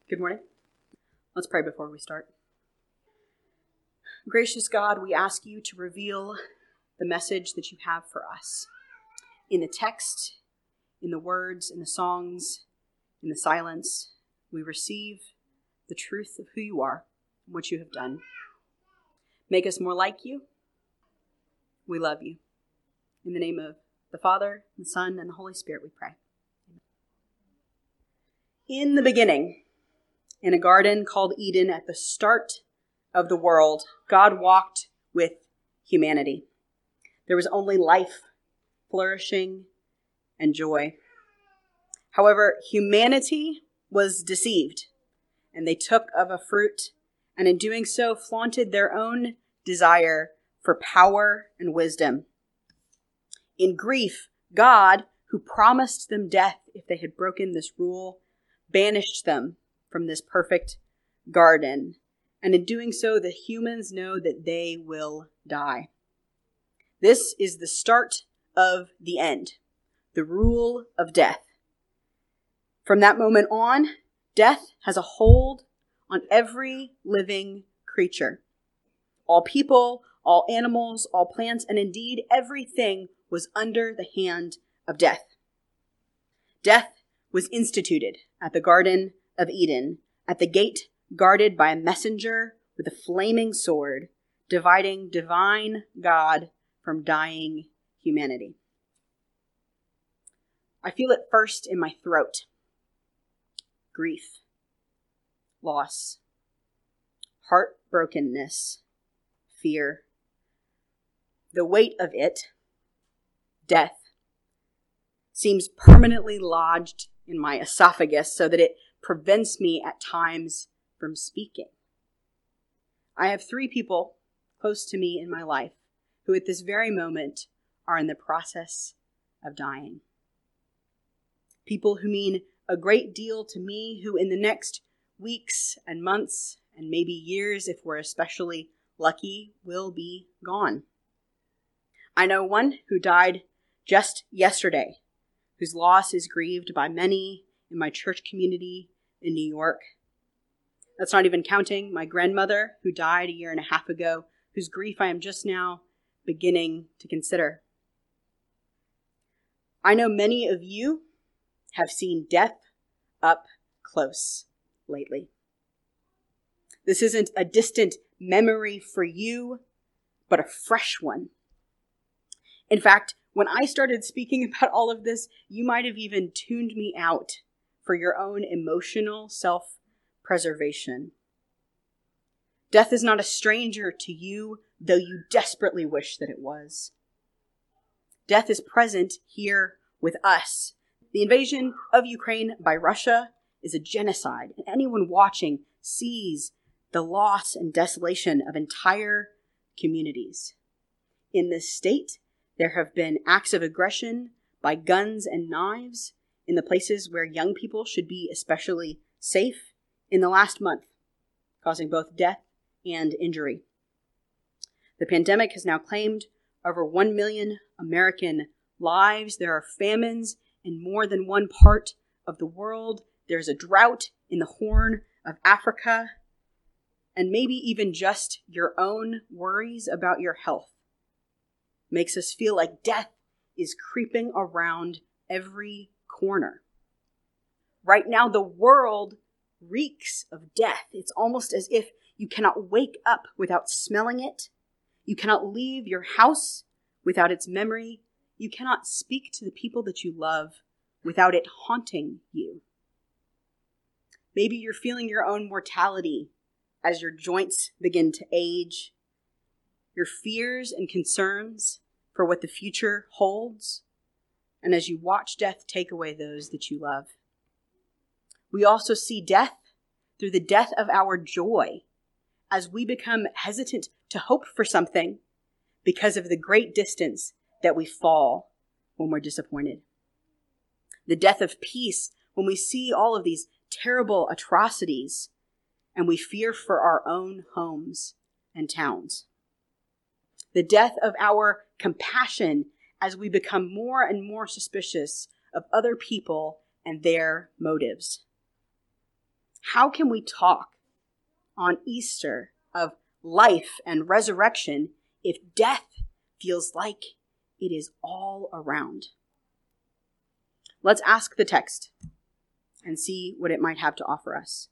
Good morning. Let's pray before we start. Gracious God, we ask you to reveal the message that you have for us in the text, in the words, in the songs, in the silence. We receive the truth of who you are and what you have done. Make us more like you. We love you. In the name of the Father, the Son, and the Holy Spirit, we pray. In the beginning, in a garden called Eden, at the start of the world, God walked with humanity. There was only life, flourishing, and joy. However, humanity was deceived, and they took of a fruit, and in doing so flaunted their own desire for power and wisdom. In grief, God, who promised them death if they had broken this rule, banished them from this perfect garden. And in doing so, the humans know that they will die. This is the start of the end, the rule of death. From that moment on, death has a hold on every living creature. All people, all animals, all plants, and indeed everything was under the hand of death. Death was instituted at the Garden of Eden, at the gate guarded by a messenger with a flaming sword, dividing divine God from dying humanity. I feel it first in my throat. Grief, loss, heartbrokenness, fear. The weight of it, death, seems permanently lodged in my esophagus so that it prevents me at times from speaking. I have 3 people close to me in my life who at this very moment are in the process of dying. People who mean a great deal to me, who in the next weeks and months and maybe years, if we're especially lucky, will be gone. I know one who died just yesterday, whose loss is grieved by many in my church community in New York. That's not even counting my grandmother, who died a year and a half ago, whose grief I am just now beginning to consider. I know many of you have seen death up close lately. This isn't a distant memory for you, but a fresh one. In fact, when I started speaking about all of this, you might have even tuned me out for your own emotional self-preservation. Death is not a stranger to you, though you desperately wish that it was. Death is present here with us. The invasion of Ukraine by Russia is a genocide, and anyone watching sees the loss and desolation of entire communities. In this state, there have been acts of aggression by guns and knives in the places where young people should be especially safe in the last month, causing both death and injury. The pandemic has now claimed over 1 million American lives. There are famines in more than one part of the world. There's a drought in the Horn of Africa. And maybe even just your own worries about your health makes us feel like death is creeping around every corner. Right now, the world reeks of death. It's almost as if you cannot wake up without smelling it. You cannot leave your house without its memory. You cannot speak to the people that you love without it haunting you. Maybe you're feeling your own mortality as your joints begin to age, your fears and concerns for what the future holds, and as you watch death take away those that you love. We also see death through the death of our joy as we become hesitant to hope for something because of the great distance that we fall when we're disappointed. The death of peace when we see all of these terrible atrocities and we fear for our own homes and towns. The death of our compassion as we become more and more suspicious of other people and their motives. How can we talk on Easter of life and resurrection if death feels like it is all around? Let's ask the text and see what it might have to offer us.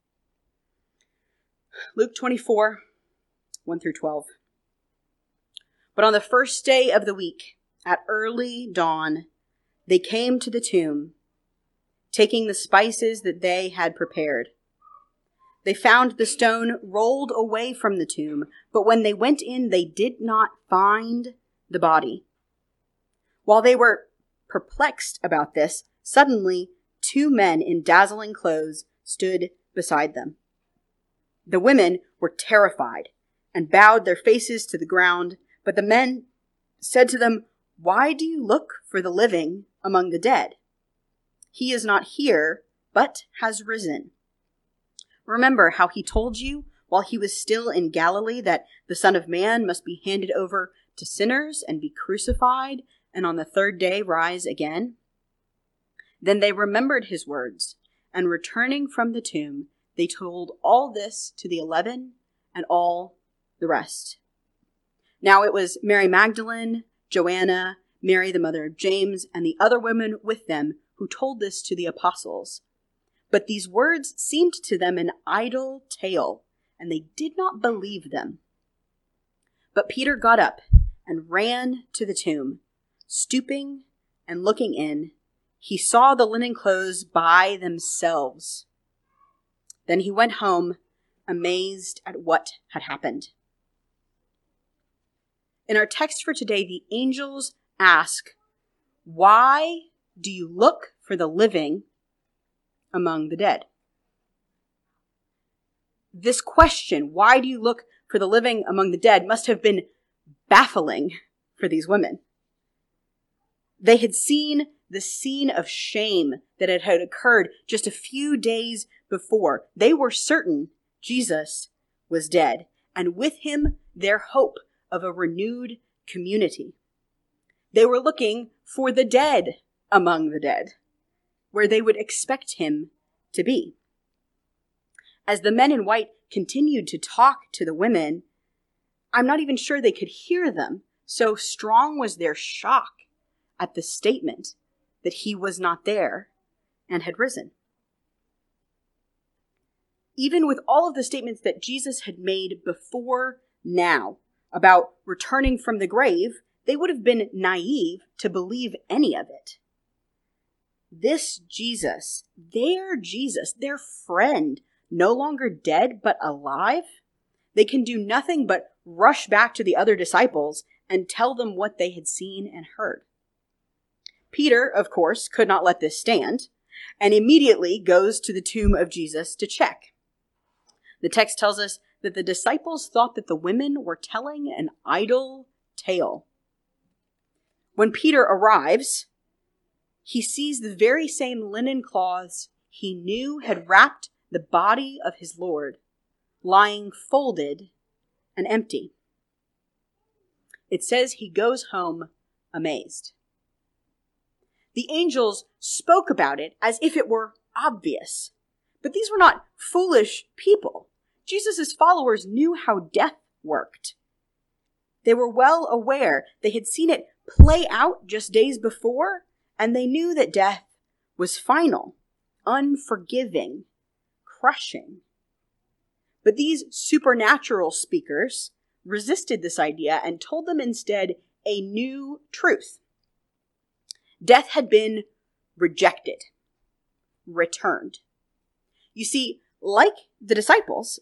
Luke 24, 1 through 12. But on the first day of the week, at early dawn, they came to the tomb, taking the spices that they had prepared. They found the stone rolled away from the tomb, but when they went in, they did not find the body. While they were perplexed about this, suddenly 2 men in dazzling clothes stood beside them. The women were terrified and bowed their faces to the ground, but the men said to them, "Why do you look for the living among the dead? He is not here, but has risen. Remember how he told you while he was still in Galilee that the Son of Man must be handed over to sinners and be crucified, and on the 3rd day rise again?" Then they remembered his words, and returning from the tomb, they told all this to the 11 and all the rest. Now it was Mary Magdalene, Joanna, Mary the mother of James, and the other women with them who told this to the apostles. But these words seemed to them an idle tale, and they did not believe them. But Peter got up and ran to the tomb. Stooping and looking in, he saw the linen clothes by themselves. Then he went home, amazed at what had happened. In our text for today, the angels ask, "Why do you look for the living among the dead?" This question, "Why do you look for the living among the dead?" must have been baffling for these women. They had seen the scene of shame that had occurred just a few days before. They were certain Jesus was dead, and with him their hope of a renewed community. They were looking for the dead among the dead, where they would expect him to be. As the men in white continued to talk to the women, I'm not even sure they could hear them, so strong was their shock at the statement that he was not there and had risen. Even with all of the statements that Jesus had made before now about returning from the grave, they would have been naive to believe any of it. This Jesus, their friend, no longer dead but alive, they can do nothing but rush back to the other disciples and tell them what they had seen and heard. Peter, of course, could not let this stand and immediately goes to the tomb of Jesus to check. The text tells us that the disciples thought that the women were telling an idle tale. When Peter arrives, he sees the very same linen cloths he knew had wrapped the body of his Lord, lying folded and empty. It says he goes home amazed. The angels spoke about it as if it were obvious, but these were not foolish people. Jesus' followers knew how death worked. They were well aware. They had seen it play out just days before, and they knew that death was final, unforgiving, crushing. But these supernatural speakers resisted this idea and told them instead a new truth. Death had been rejected, returned. You see, like the disciples,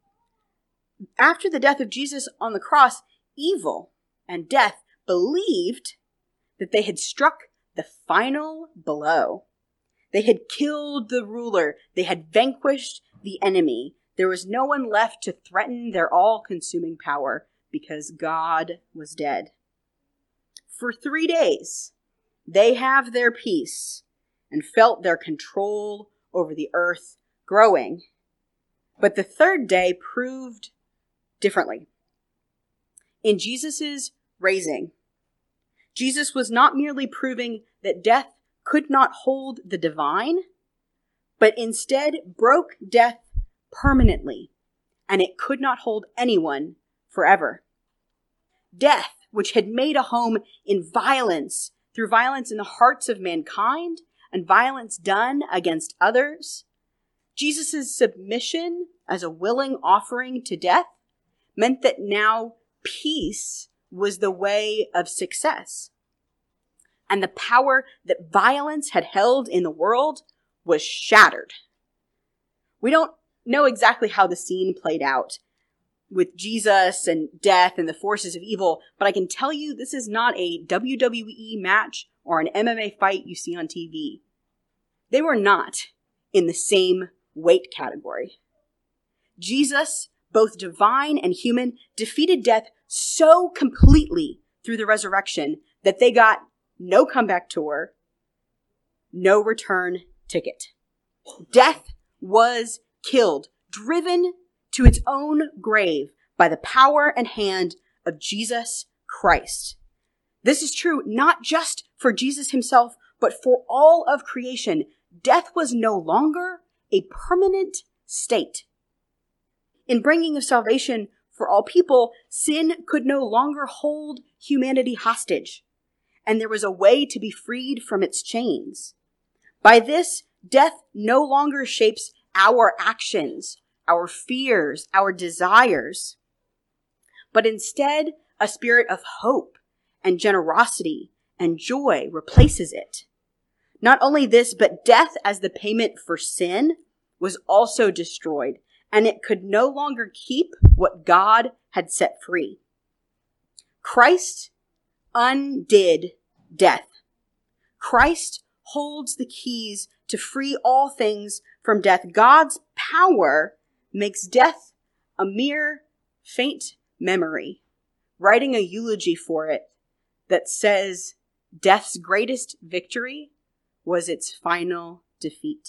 after the death of Jesus on the cross, evil and death believed that they had struck the final blow. They had killed the ruler. They had vanquished the enemy. There was no one left to threaten their all-consuming power because God was dead. For 3 days, they have their peace and felt their control over the earth growing. But the 3rd day proved differently. In Jesus' raising, Jesus was not merely proving that death could not hold the divine, but instead broke death permanently, and it could not hold anyone forever. Death, which had made a home in violence, through violence in the hearts of mankind and violence done against others, Jesus' submission as a willing offering to death meant that now peace was the way of success. And the power that violence had held in the world was shattered. We don't know exactly how the scene played out with Jesus and death and the forces of evil, but I can tell you this is not a WWE match or an MMA fight you see on TV. They were not in the same weight category. Jesus, both divine and human, defeated death so completely through the resurrection that they got no comeback tour, no return ticket. Death was killed, driven to its own grave by the power and hand of Jesus Christ. This is true not just for Jesus himself, but for all of creation. Death was no longer a permanent state. In bringing of salvation for all people, sin could no longer hold humanity hostage, and there was a way to be freed from its chains. By this, death no longer shapes our actions, our fears, our desires, but instead a spirit of hope and generosity and joy replaces it. Not only this, but death as the payment for sin was also destroyed, and it could no longer keep what God had set free. Christ undid death. Christ holds the keys to free all things from death. God's power makes death a mere faint memory, writing a eulogy for it that says death's greatest victory was its final defeat.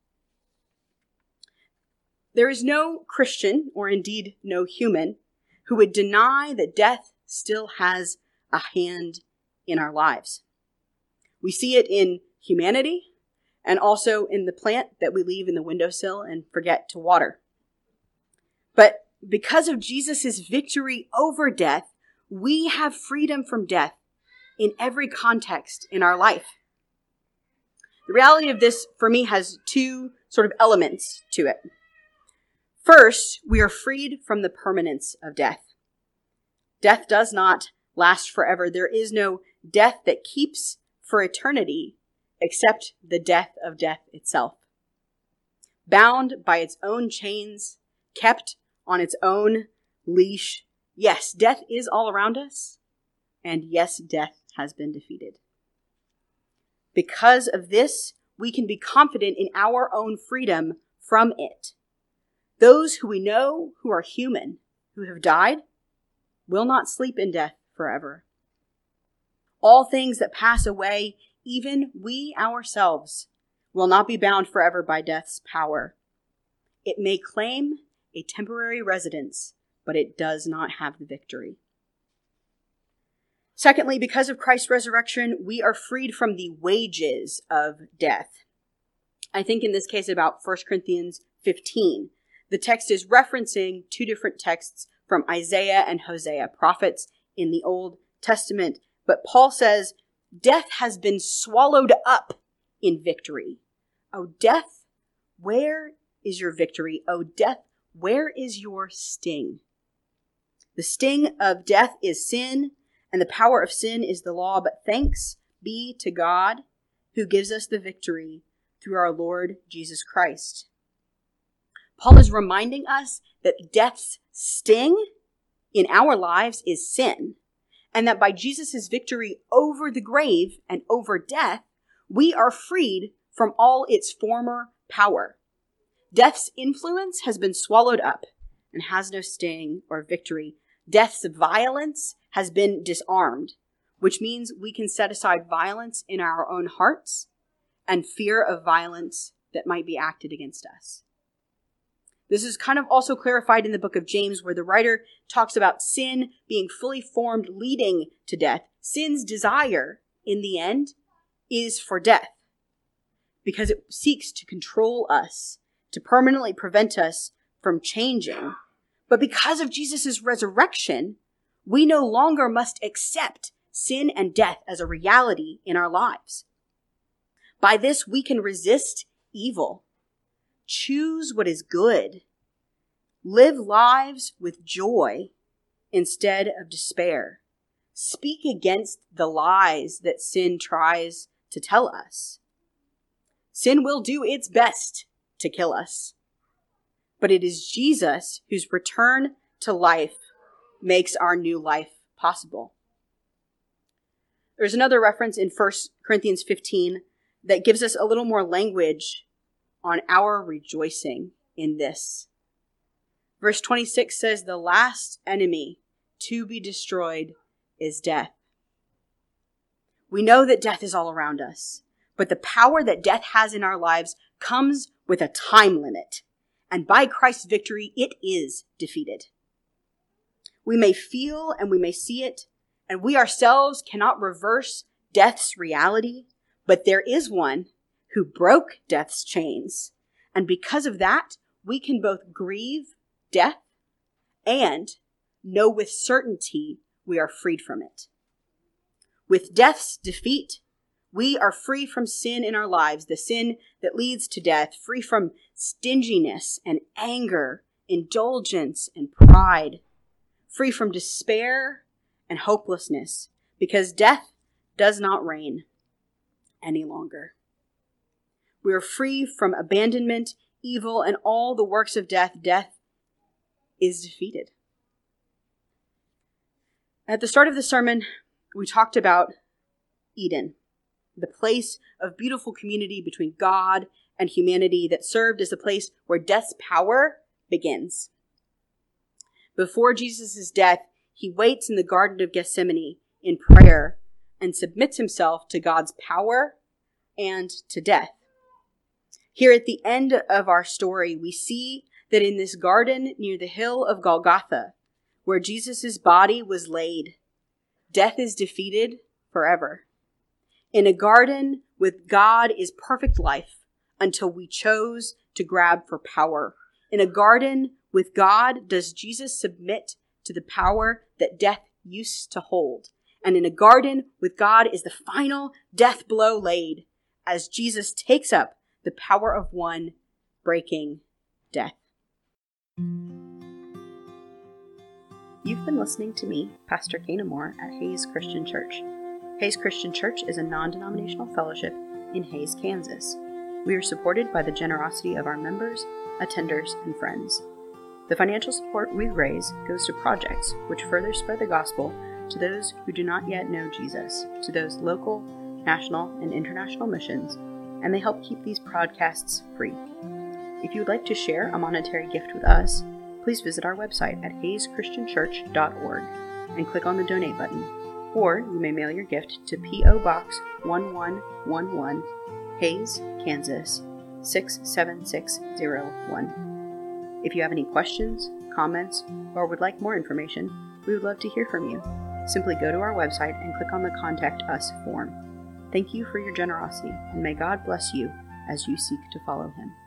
There is no Christian, or indeed no human, who would deny that death still has a hand in our lives. We see it in humanity and also in the plant that we leave in the windowsill and forget to water. But because of Jesus' victory over death, we have freedom from death in every context in our life. The reality of this, for me, has two sort of elements to it. First, we are freed from the permanence of death. Death does not last forever. There is no death that keeps for eternity except the death of death itself. Bound by its own chains, kept on its own leash, yes, death is all around us, and yes, death has been defeated. Because of this, we can be confident in our own freedom from it. Those who we know who are human, who have died, will not sleep in death forever. All things that pass away, even we ourselves, will not be bound forever by death's power. It may claim a temporary residence, but it does not have the victory. Secondly, because of Christ's resurrection, we are freed from the wages of death. I think in this case about 1 Corinthians 15. The text is referencing two different texts from Isaiah and Hosea, prophets in the Old Testament. But Paul says, death has been swallowed up in victory. O death, where is your victory? O death, where is your sting? The sting of death is sin, and the power of sin is the law. But thanks be to God who gives us the victory through our Lord Jesus Christ. Paul is reminding us that death's sting in our lives is sin, and that by Jesus' victory over the grave and over death, we are freed from all its former power. Death's influence has been swallowed up and has no sting or victory. Death's violence has been disarmed, which means we can set aside violence in our own hearts and fear of violence that might be acted against us. This is kind of also clarified in the book of James, where the writer talks about sin being fully formed leading to death. Sin's desire, in the end, is for death. because it seeks to control us, to permanently prevent us from changing. But because of Jesus' resurrection, we no longer must accept sin and death as a reality in our lives. By this, we can resist evil, choose what is good, live lives with joy instead of despair, speak against the lies that sin tries to tell us. Sin will do its best to kill us, but it is Jesus whose return to life makes our new life possible. There's another reference in 1 Corinthians 15 that gives us a little more language on our rejoicing in this. Verse 26 says, "The last enemy to be destroyed is death." We know that death is all around us, but the power that death has in our lives comes with a time limit, and by Christ's victory, it is defeated. We may feel and we may see it, and we ourselves cannot reverse death's reality, but there is one who broke death's chains, and because of that, we can both grieve death and know with certainty we are freed from it. With death's defeat, we are free from sin in our lives, the sin that leads to death, free from stinginess and anger, indulgence and pride, free from despair and hopelessness, because death does not reign any longer. We are free from abandonment, evil, and all the works of death. Death is defeated. At the start of the sermon, we talked about Eden, the place of beautiful community between God and humanity that served as the place where death's power begins. Before Jesus' death, he waits in the Garden of Gethsemane in prayer and submits himself to God's power and to death. Here at the end of our story, we see that in this garden near the hill of Golgotha, where Jesus' body was laid, death is defeated forever. In a garden with God is perfect life until we chose to grab for power. In a garden with God does Jesus submit to the power that death used to hold. And in a garden with God is the final death blow laid as Jesus takes up the power of one breaking death. You've been listening to me, Pastor Kana Moore, at Hayes Christian Church. Hayes Christian Church is a non-denominational fellowship in Hayes, Kansas. We are supported by the generosity of our members, attenders, and friends. The financial support we raise goes to projects which further spread the gospel to those who do not yet know Jesus, to those local, national, and international missions, and they help keep these podcasts free. If you would like to share a monetary gift with us, please visit our website at hayeschristianchurch.org and click on the donate button, or you may mail your gift to P.O. Box 1111, Hayes, Kansas 67601. If you have any questions, comments, or would like more information, we would love to hear from you. Simply go to our website and click on the Contact Us form. Thank you for your generosity, and may God bless you as you seek to follow him.